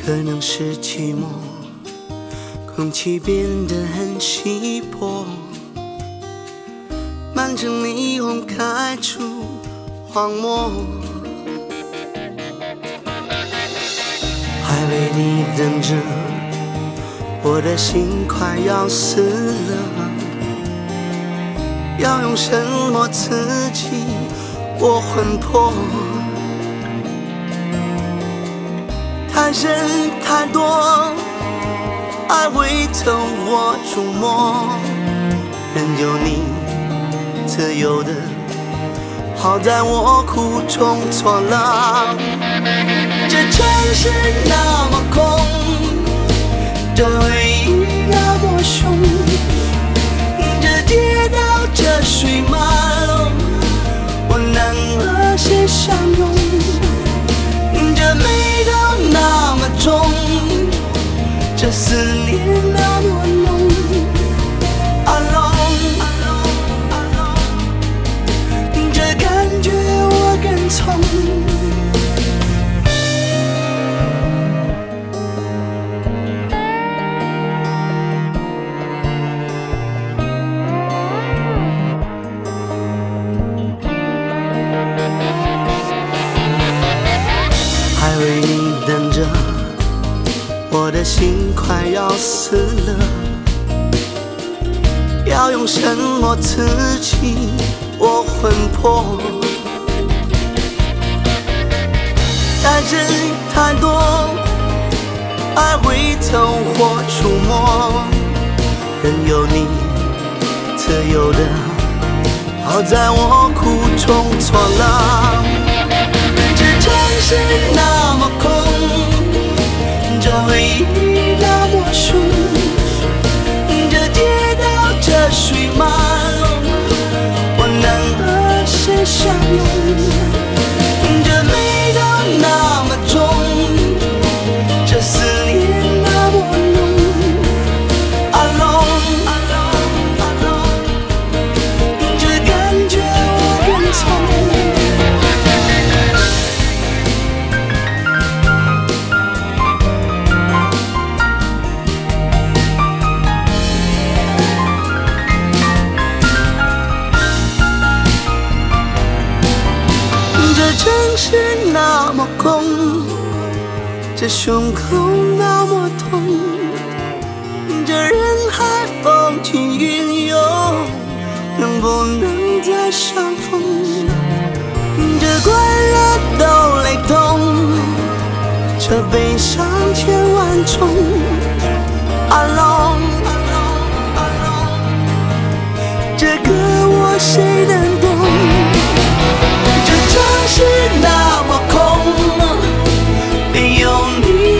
可能是寂寞，空气变得很稀薄，满城霓虹开出荒漠，还为你等着，我的心快要死了，要用什么刺激我魂魄？太深太多，爱会透我触摸，任由你自由的，好在我苦中作乐。这城市那么空，这回忆那么凶，这街道这水马龙，我能和谁相拥？这美都那么重，这思念那么浓。Alone， 这感觉我跟从。还为你等着，我的心快要死了，要用什么刺激我魂魄？太深太多，爱会透或触摸，任由你自由的，好在我苦中作乐。这城市那么空，这回忆那么凶，这街道这水马龙，我能和谁相拥？这美都那么重，这思念那么浓。Alone， 这感觉我跟从。这城市那么空，这胸口那么痛，这人海风起云涌，能不能再相逢？这快乐都雷同，这悲伤千万种。Alone， 这歌我谁能懂？这城市那么空，没有你